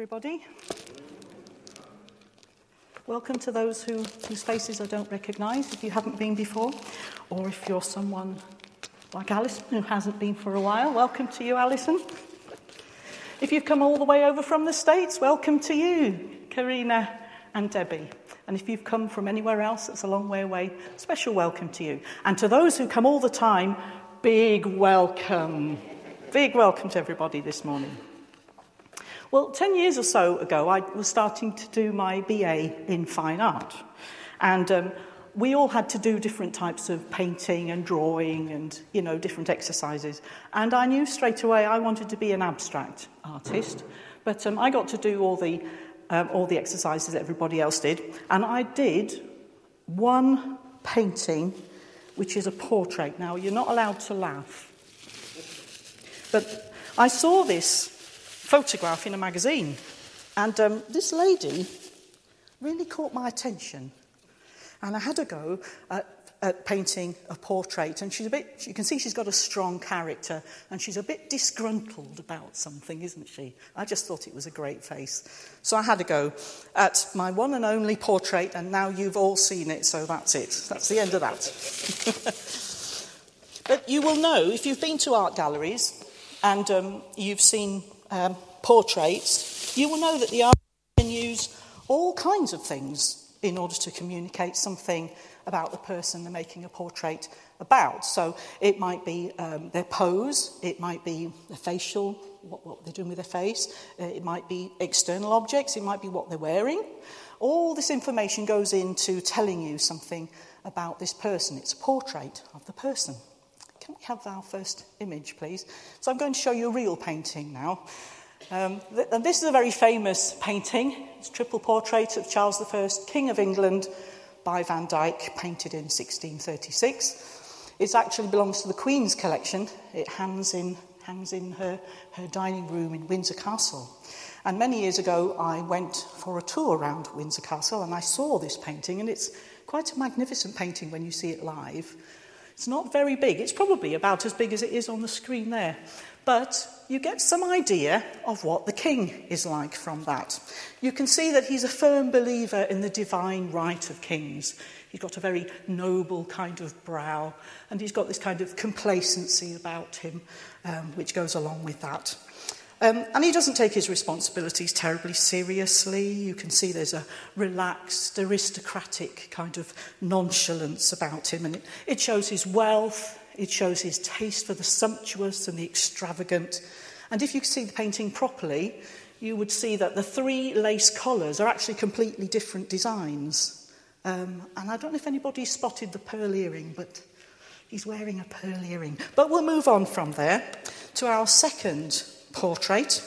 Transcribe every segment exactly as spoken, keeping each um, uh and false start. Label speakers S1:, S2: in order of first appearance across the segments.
S1: everybody. Welcome to those who, whose faces I don't recognise, if you haven't been before, or if you're someone like Alison who hasn't been for a while. Welcome to you, Alison. If you've come all the way over from the States, welcome to you, Karina and Debbie. And if you've come from anywhere else that's a long way away, special welcome to you. And to those who come all the time, big welcome. Big welcome to everybody this morning. Well, ten years or so ago, I was starting to do my B A in fine art. And um, we all had to do different types of painting and drawing and, you know, different exercises. And I knew straight away I wanted to be an abstract artist. But um, I got to do all the um, all the exercises that everybody else did. And I did one painting, which is a portrait. Now, you're not allowed to laugh. But I saw this photograph in a magazine, and um, this lady really caught my attention, and I had a go at, at painting a portrait. And she's a bit, you can see she's got a strong character, and she's a bit disgruntled about something, isn't she? I just thought it was a great face, so I had a go at my one and only portrait, and now you've all seen it, so that's it. That's the end of that. But you will know, if you've been to art galleries and um, you've seen Um, portraits, you will know that the artist can use all kinds of things in order to communicate something about the person they're making a portrait about. So it might be um, their pose, it might be their facial, what, what they're doing with their face, uh, it might be external objects, it might be what they're wearing. All this information goes into telling you something about this person. It's a portrait of the person. Can we have our first image, please? So I'm going to show you a real painting now. Um, th- and this is a very famous painting. It's a triple portrait of Charles the First, King of England, by Van Dyck, painted in sixteen thirty-six. It actually belongs to the Queen's collection. It hangs in, hangs in her, her dining room in Windsor Castle. And many years ago, I went for a tour around Windsor Castle, and I saw this painting, and it's quite a magnificent painting when you see it live. It's not very big. It's probably about as big as it is on the screen there. But you get some idea of what the king is like from that. You can see that he's a firm believer in the divine right of kings. He's got a very noble kind of brow, and he's got this kind of complacency about him, um, which goes along with that. Um, and he doesn't take his responsibilities terribly seriously. You can see there's a relaxed, aristocratic kind of nonchalance about him. And it, it shows his wealth, it shows his taste for the sumptuous and the extravagant. And if you see the painting properly, you would see that the three lace collars are actually completely different designs. Um, and I don't know if anybody spotted the pearl earring, but he's wearing a pearl earring. But we'll move on from there to our second portrait.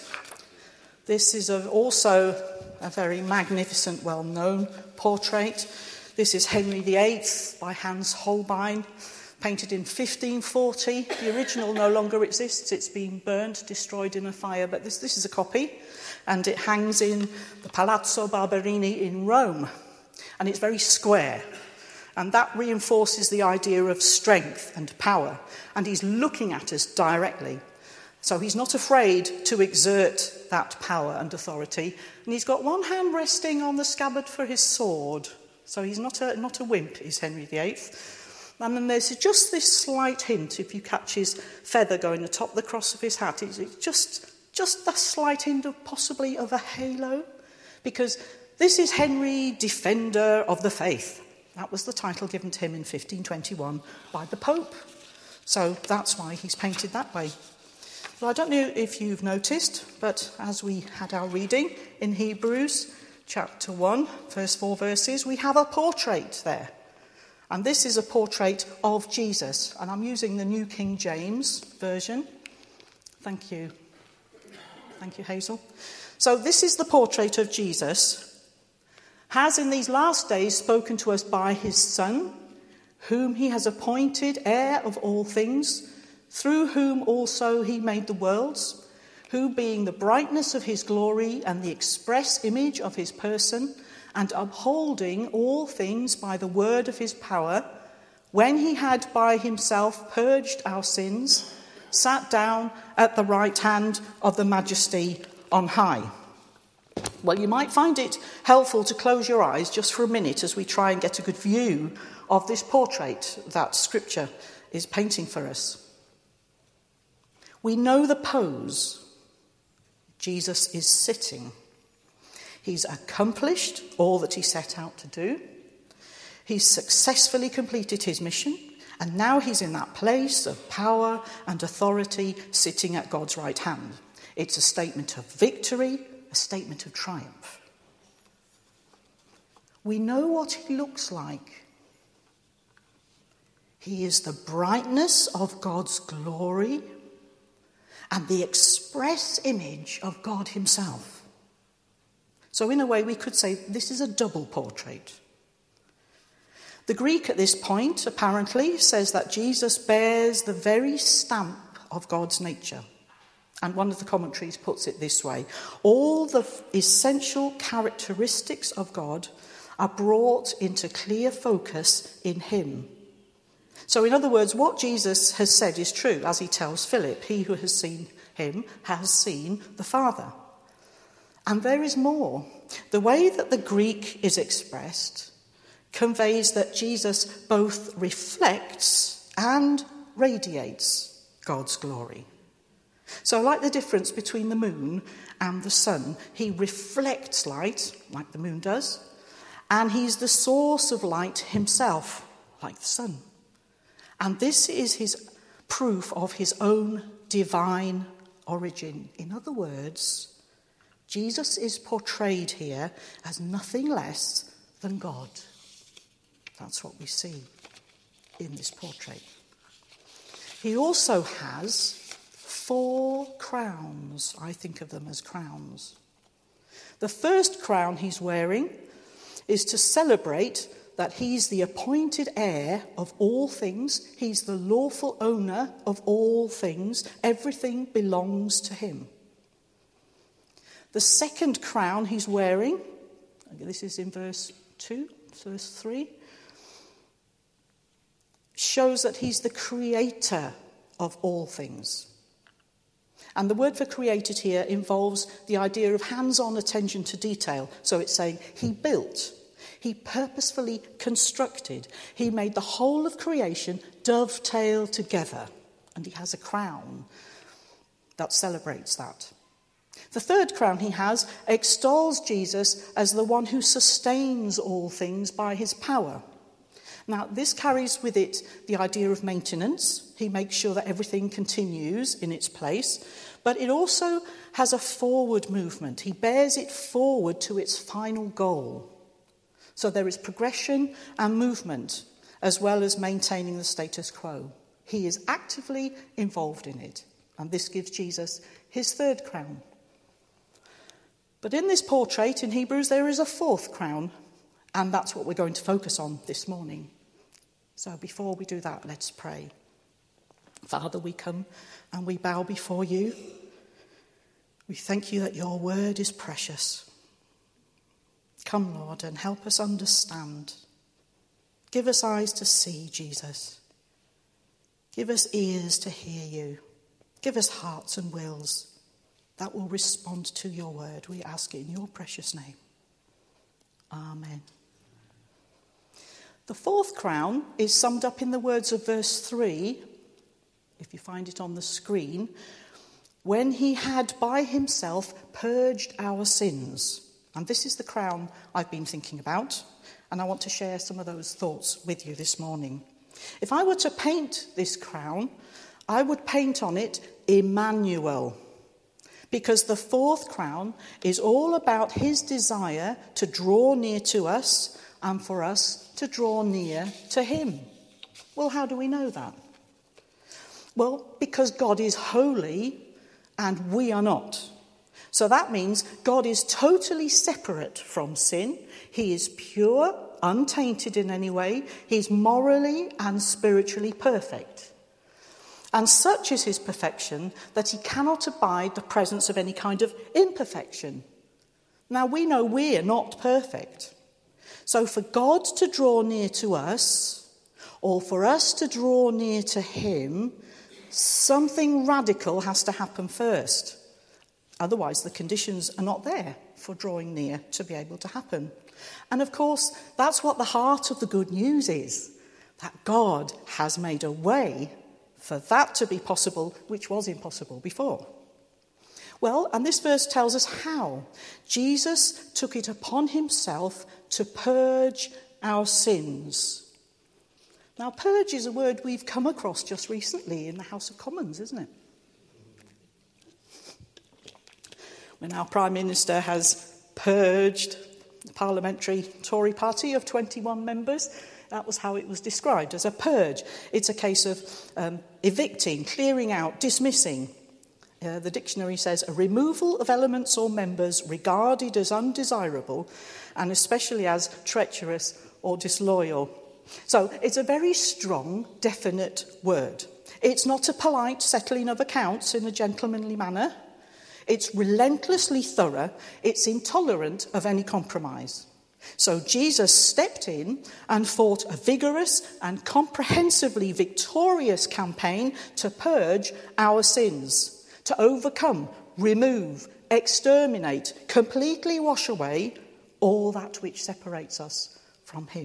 S1: This is a, also a very magnificent, well-known portrait. This is Henry the Eighth by Hans Holbein, painted in fifteen forty. The original no longer exists. It's been burned, destroyed in a fire, but this, this is a copy, and it hangs in the Palazzo Barberini in Rome, and it's very square. And that reinforces the idea of strength and power, and he's looking at us directly. So he's not afraid to exert that power and authority. And he's got one hand resting on the scabbard for his sword. So he's not a, not a wimp, is Henry the Eighth. And then there's just this slight hint, if you catch his feather going atop the cross of his hat, it's just, just a slight hint of possibly of a halo. Because this is Henry, Defender of the Faith. That was the title given to him in fifteen twenty-one by the Pope. So that's why he's painted that way. Well, I don't know if you've noticed, but as we had our reading in Hebrews chapter one, verse four verses, we have a portrait there. And this is a portrait of Jesus. And I'm using the New King James version. Thank you. Thank you, Hazel. So this is the portrait of Jesus, has in these last days spoken to us by his Son, whom he has appointed heir of all things, through whom also he made the worlds, who being the brightness of his glory and the express image of his person, and upholding all things by the word of his power, when he had by himself purged our sins, sat down at the right hand of the Majesty on high. Well, you might find it helpful to close your eyes just for a minute as we try and get a good view of this portrait that Scripture is painting for us. We know the pose. Jesus is sitting. He's accomplished all that he set out to do. He's successfully completed his mission, and now he's in that place of power and authority sitting at God's right hand. It's a statement of victory, a statement of triumph. We know what he looks like. He is the brightness of God's glory and the express image of God himself. So in a way we could say this is a double portrait. The Greek at this point apparently says that Jesus bears the very stamp of God's nature. And one of the commentaries puts it this way: all the essential characteristics of God are brought into clear focus in him. So in other words, what Jesus has said is true, as he tells Philip, he who has seen him has seen the Father. And there is more. The way that the Greek is expressed conveys that Jesus both reflects and radiates God's glory. So like the difference between the moon and the sun, he reflects light, like the moon does, and he's the source of light himself, like the sun. And this is his proof of his own divine origin. In other words, Jesus is portrayed here as nothing less than God. That's what we see in this portrait. He also has four crowns. I think of them as crowns. The first crown he's wearing is to celebrate that he's the appointed heir of all things. He's the lawful owner of all things. Everything belongs to him. The second crown he's wearing, this is in verse two, verse three, shows that he's the creator of all things. And the word for created here involves the idea of hands-on attention to detail. So it's saying he built, he purposefully constructed, he made the whole of creation dovetail together. And he has a crown that celebrates that. The third crown he has extols Jesus as the one who sustains all things by his power. Now, this carries with it the idea of maintenance. He makes sure that everything continues in its place. But it also has a forward movement. He bears it forward to its final goal. So there is progression and movement, as well as maintaining the status quo. He is actively involved in it. And this gives Jesus his third crown. But in this portrait in Hebrews, there is a fourth crown. And that's what we're going to focus on this morning. So before we do that, let's pray. Father, we come and we bow before you. We thank you that your word is precious. Come, Lord, and help us understand. Give us eyes to see, Jesus. Give us ears to hear you. Give us hearts and wills that will respond to your word. We ask it in your precious name. Amen. The fourth crown is summed up in the words of verse three, if you find it on the screen, when he had by himself purged our sins. And this is the crown I've been thinking about, and I want to share some of those thoughts with you this morning. If I were to paint this crown, I would paint on it Emmanuel, because the fourth crown is all about his desire to draw near to us and for us to draw near to him. Well, how do we know that? Well, because God is holy and we are not. So that means God is totally separate from sin. He is pure, untainted in any way. He's morally and spiritually perfect. And such is his perfection that he cannot abide the presence of any kind of imperfection. Now, we know we're not perfect. So for God to draw near to us, or for us to draw near to him, something radical has to happen first. Otherwise, the conditions are not there for drawing near to be able to happen. And of course, that's what the heart of the good news is, that God has made a way for that to be possible, which was impossible before. Well, and this verse tells us how. Jesus took it upon himself to purge our sins. Now, purge is a word we've come across just recently in the House of Commons, isn't it? When our Prime Minister has purged the parliamentary Tory party of twenty-one members, that was how it was described, as a purge. It's a case of um, evicting, clearing out, dismissing. Uh, the dictionary says a removal of elements or members regarded as undesirable and especially as treacherous or disloyal. So it's a very strong, definite word. It's not a polite settling of accounts in a gentlemanly manner. It's relentlessly thorough. It's intolerant of any compromise. So Jesus stepped in and fought a vigorous and comprehensively victorious campaign to purge our sins, to overcome, remove, exterminate, completely wash away all that which separates us from him.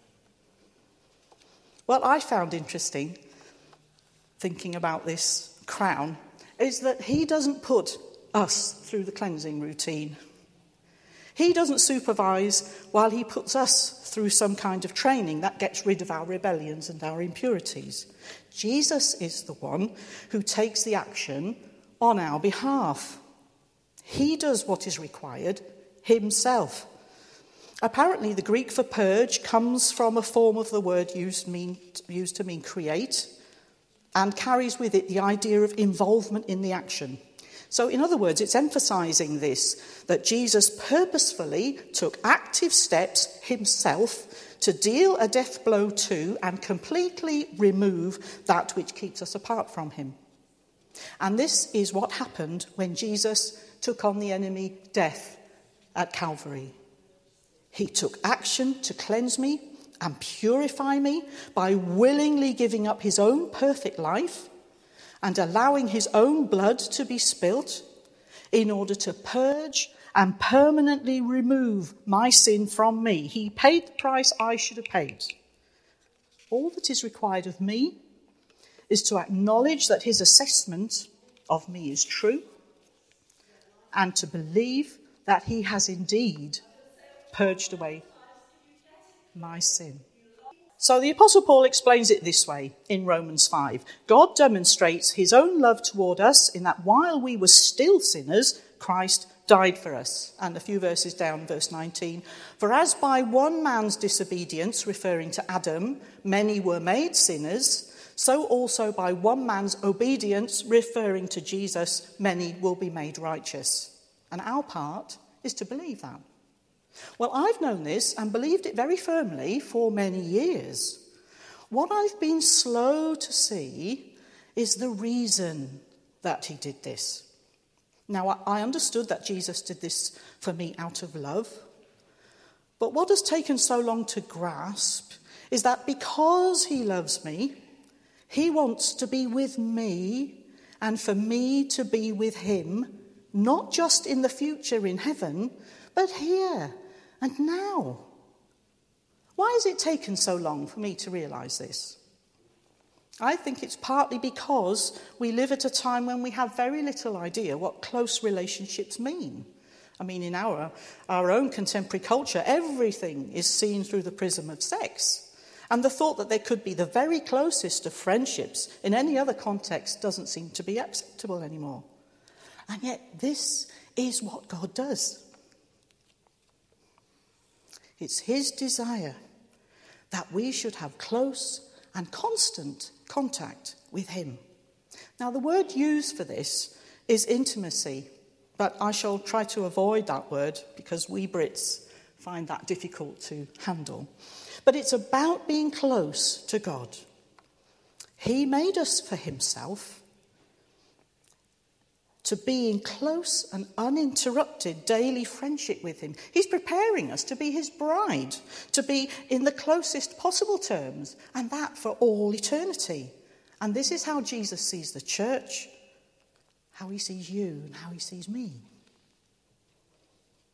S1: What I found interesting, thinking about this crown, is that he doesn't put us through the cleansing routine. He doesn't supervise while he puts us through some kind of training that gets rid of our rebellions and our impurities. Jesus is the one who takes the action on our behalf. He does what is required himself. Apparently, the Greek for purge comes from a form of the word used, mean, used to mean create and carries with it the idea of involvement in the action. So, in other words, it's emphasising this, that Jesus purposefully took active steps himself to deal a death blow to and completely remove that which keeps us apart from him. And this is what happened when Jesus took on the enemy, death, at Calvary. He took action to cleanse me and purify me by willingly giving up his own perfect life and allowing his own blood to be spilt in order to purge and permanently remove my sin from me. He paid the price I should have paid. All that is required of me is to acknowledge that his assessment of me is true and to believe that he has indeed purged away my sin. So the Apostle Paul explains it this way in Romans five. God demonstrates his own love toward us in that while we were still sinners, Christ died for us. And a few verses down, verse nineteen. For as by one man's disobedience, referring to Adam, many were made sinners, so also by one man's obedience, referring to Jesus, many will be made righteous. And our part is to believe that. Well, I've known this and believed it very firmly for many years. What I've been slow to see is the reason that he did this. Now, I understood that Jesus did this for me out of love. But what has taken so long to grasp is that because he loves me, he wants to be with me and for me to be with him, not just in the future in heaven, but here and now. Why has it taken so long for me to realise this? I think it's partly because we live at a time when we have very little idea what close relationships mean. I mean, in our, our own contemporary culture, everything is seen through the prism of sex. And the thought that there could be the very closest of friendships in any other context doesn't seem to be acceptable anymore. And yet this is what God does. It's his desire that we should have close and constant contact with him. Now, the word used for this is intimacy, but I shall try to avoid that word because we Brits find that difficult to handle. But it's about being close to God. He made us for himself, to be in close and uninterrupted daily friendship with him. He's preparing us to be his bride, to be in the closest possible terms, and that for all eternity. And this is how Jesus sees the church, how he sees you, and how he sees me.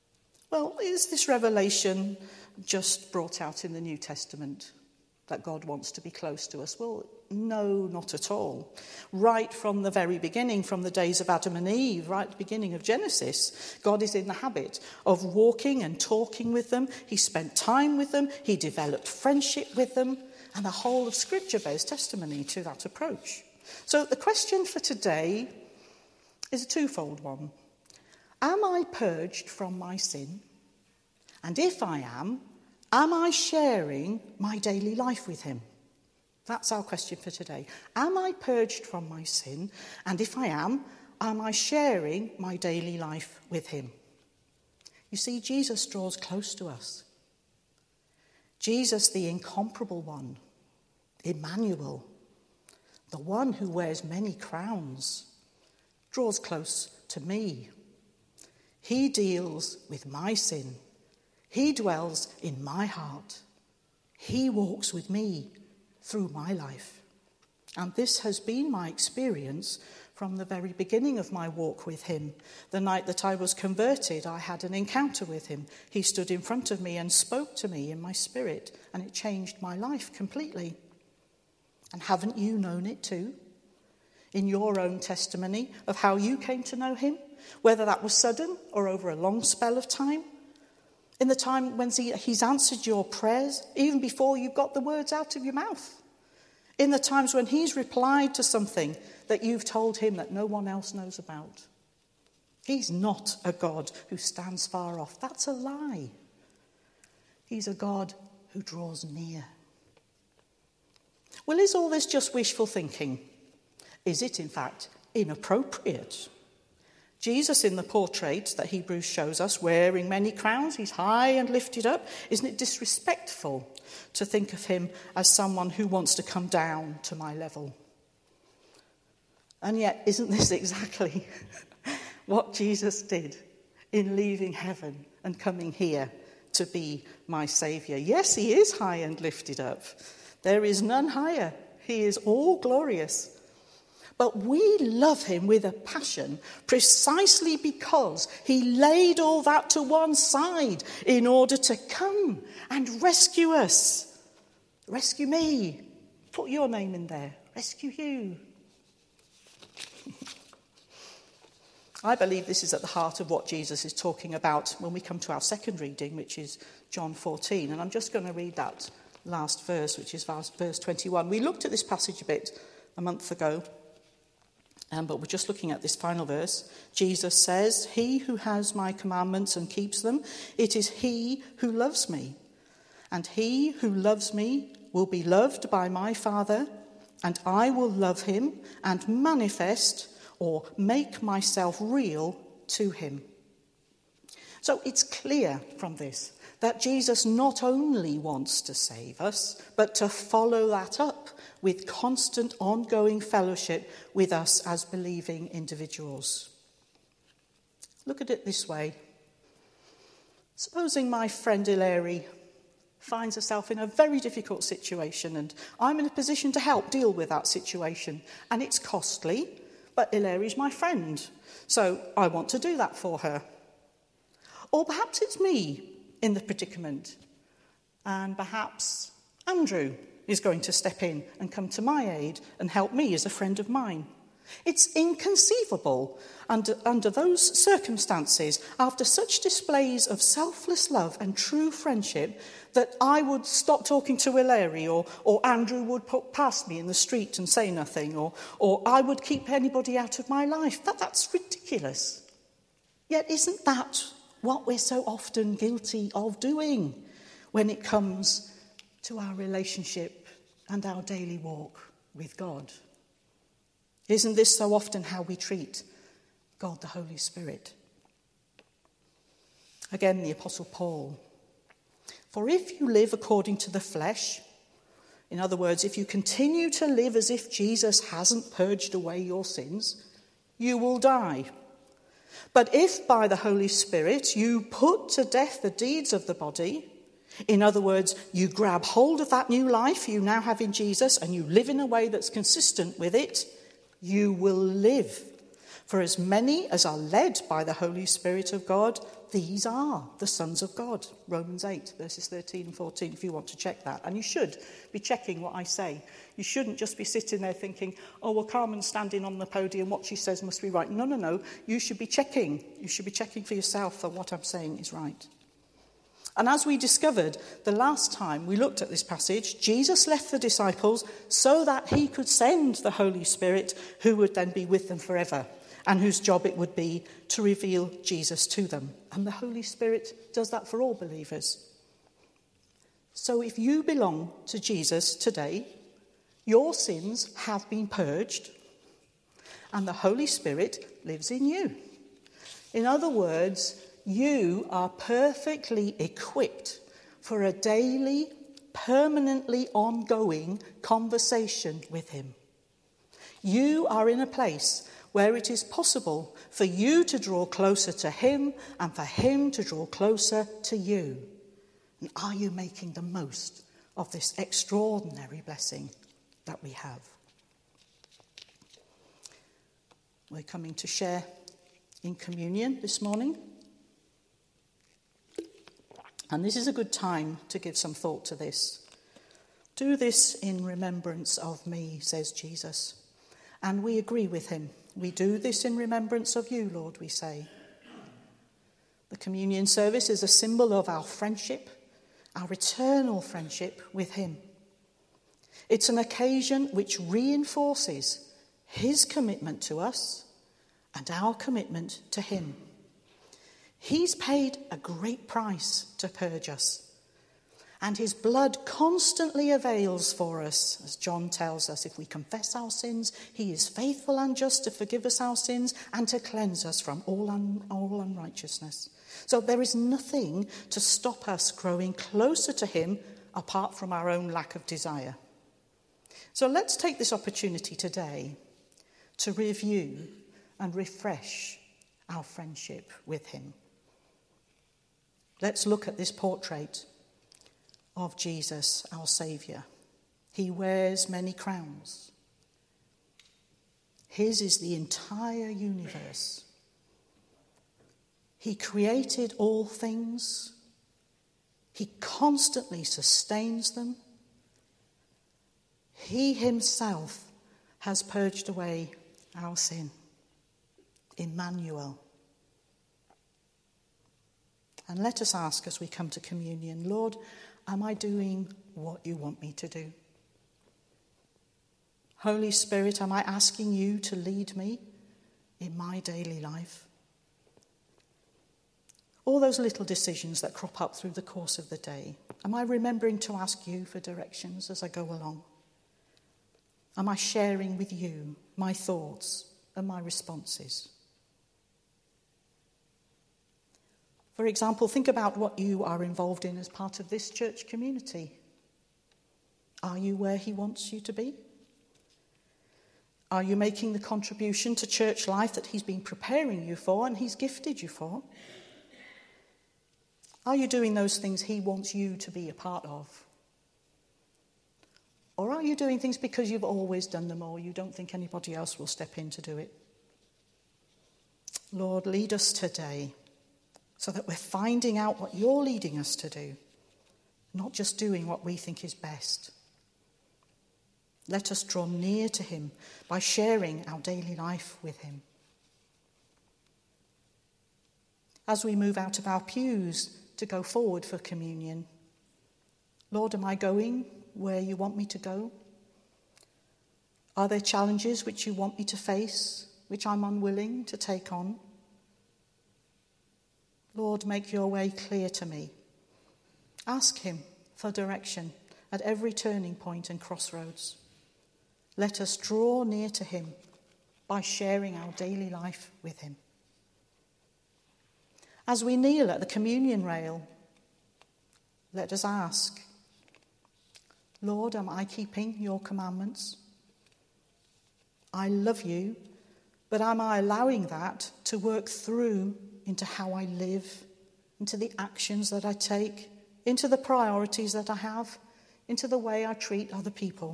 S1: Well, is this revelation just brought out in the New Testament, that God wants to be close to us? Well, no, not at all. Right from the very beginning, from the days of Adam and Eve, right at the beginning of Genesis, God is in the habit of walking and talking with them. He spent time with them. He developed friendship with them. And the whole of Scripture bears testimony to that approach. So the question for today is a twofold one. Am I purged from my sin? And if I am, am I sharing my daily life with him? That's our question for today. Am I purged from my sin? And if I am, am I sharing my daily life with him? You see, Jesus draws close to us. Jesus, the incomparable one, Emmanuel, the one who wears many crowns, draws close to me. He deals with my sin. He dwells in my heart. He walks with me through my life. And this has been my experience from the very beginning of my walk with him. The night that I was converted, I had an encounter with him. He stood in front of me and spoke to me in my spirit, and it changed my life completely. And haven't you known it too? In your own testimony of how you came to know him, whether that was sudden or over a long spell of time, in the time when he, he's answered your prayers, even before you got the words out of your mouth, in the times when he's replied to something that you've told him that no one else knows about. He's not a God who stands far off. That's a lie. He's a God who draws near. Well, is all this just wishful thinking? Is it, in fact, inappropriate? Jesus in the portrait that Hebrews shows us, wearing many crowns, he's high and lifted up. Isn't it disrespectful to think of him as someone who wants to come down to my level? And yet, isn't this exactly what Jesus did in leaving heaven and coming here to be my Saviour? Yes, he is high and lifted up. There is none higher. He is all glorious. But we love him with a passion precisely because he laid all that to one side in order to come and rescue us. Rescue me. Put your name in there. Rescue you. I believe this is at the heart of what Jesus is talking about when we come to our second reading, which is John fourteen. And I'm just going to read that last verse, which is verse twenty-one. We looked at this passage a bit a month ago. Um, but we're just looking at this final verse. Jesus says, "He who has my commandments and keeps them, it is he who loves me. And he who loves me will be loved by my Father, and I will love him and manifest or make myself real to him." So it's clear from this that Jesus not only wants to save us, but to follow that up with constant ongoing fellowship with us as believing individuals. Look at it this way. Supposing my friend Hilary finds herself in a very difficult situation and I'm in a position to help deal with that situation, and it's costly, but Hilary's my friend, so I want to do that for her. Or perhaps it's me in the predicament, and perhaps Andrew is going to step in and come to my aid and help me as a friend of mine. It's inconceivable under, under those circumstances, after such displays of selfless love and true friendship, that I would stop talking to Hilary, or, or Andrew would put past me in the street and say nothing, or, or I would keep anybody out of my life. That, that's ridiculous. Yet isn't that what we're so often guilty of doing when it comes to our relationship and our daily walk with God? Isn't this so often how we treat God the Holy Spirit? Again, the Apostle Paul. "For if you live according to the flesh," in other words, if you continue to live as if Jesus hasn't purged away your sins, "you will die. But if by the Holy Spirit you put to death the deeds of the body," in other words, you grab hold of that new life you now have in Jesus and you live in a way that's consistent with it, "you will live. For as many as are led by the Holy Spirit of God, these are the sons of God. Romans eight, verses thirteen and fourteen, if you want to check that. And you should be checking what I say. You shouldn't just be sitting there thinking, oh, well, Carmen's standing on the podium, what she says must be right. No, no, no. You should be checking. You should be checking for yourself that what I'm saying is right. And as we discovered the last time we looked at this passage, Jesus left the disciples so that he could send the Holy Spirit, who would then be with them forever, and whose job it would be to reveal Jesus to them. And the Holy Spirit does that for all believers. So if you belong to Jesus today, your sins have been purged, and the Holy Spirit lives in you. In other words, you are perfectly equipped for a daily, permanently ongoing conversation with him. You are in a place where it is possible for you to draw closer to him and for him to draw closer to you. And are you making the most of this extraordinary blessing that we have? We're coming to share in communion this morning. And this is a good time to give some thought to this. Do this in remembrance of me, says Jesus. And we agree with him. We do this in remembrance of you, Lord, we say. The communion service is a symbol of our friendship, our eternal friendship with him. It's an occasion which reinforces his commitment to us and our commitment to him. He's paid a great price to purge us, and his blood constantly avails for us, as John tells us. If we confess our sins, he is faithful and just to forgive us our sins and to cleanse us from all, un- all unrighteousness. So there is nothing to stop us growing closer to him apart from our own lack of desire. So let's take this opportunity today to review and refresh our friendship with him. Let's look at this portrait of Jesus, our Saviour. He wears many crowns. His is the entire universe. He created all things. He constantly sustains them. He himself has purged away our sin. Emmanuel. And let us ask as we come to communion, Lord, am I doing what you want me to do? Holy Spirit, am I asking you to lead me in my daily life? All those little decisions that crop up through the course of the day, am I remembering to ask you for directions as I go along? Am I sharing with you my thoughts and my responses? For example, think about what you are involved in as part of this church community. Are you where he wants you to be? Are you making the contribution to church life that he's been preparing you for and he's gifted you for? Are you doing those things he wants you to be a part of? Or are you doing things because you've always done them or you don't think anybody else will step in to do it? Lord, lead us today so that we're finding out what you're leading us to do, not just doing what we think is best. Let us draw near to him by sharing our daily life with him. As we move out of our pews to go forward for communion, Lord, am I going where you want me to go? Are there challenges which you want me to face, which I'm unwilling to take on? Lord, make your way clear to me. Ask him for direction at every turning point and crossroads. Let us draw near to him by sharing our daily life with him. As we kneel at the communion rail, let us ask, Lord, am I keeping your commandments? I love you, but am I allowing that to work through into how I live, into the actions that I take, into the priorities that I have, into the way I treat other people?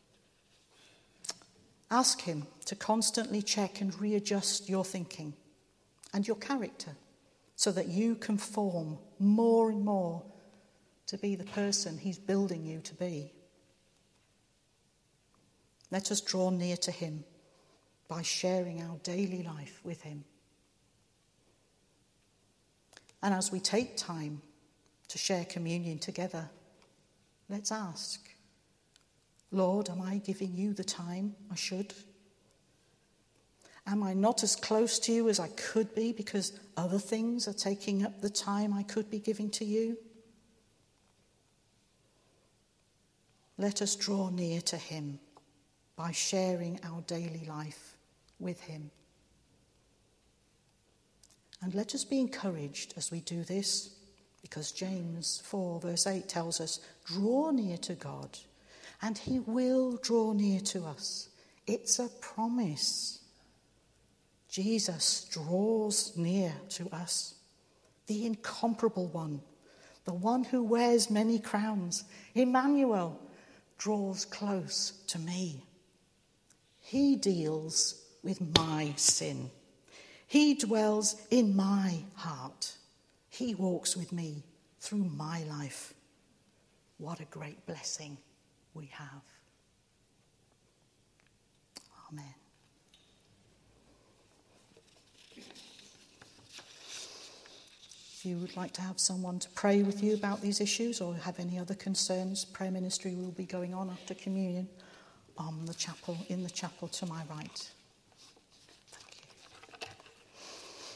S1: Ask him to constantly check and readjust your thinking and your character so that you conform more and more to be the person he's building you to be. Let us draw near to him by sharing our daily life with him. And as we take time to share communion together, let's ask, Lord, am I giving you the time I should? Am I not as close to you as I could be because other things are taking up the time I could be giving to you? Let us draw near to him by sharing our daily life with him. And let us be encouraged as we do this, because James four verse eight tells us, draw near to God and he will draw near to us. It's a promise. Jesus draws near to us, the incomparable one, the one who wears many crowns. Emmanuel draws close to me. He deals with my sin. He dwells in my heart. He walks with me through my life. What a great blessing we have. Amen. If you would like to have someone to pray with you about these issues or have any other concerns, prayer ministry will be going on after communion on the chapel, in the chapel to my right.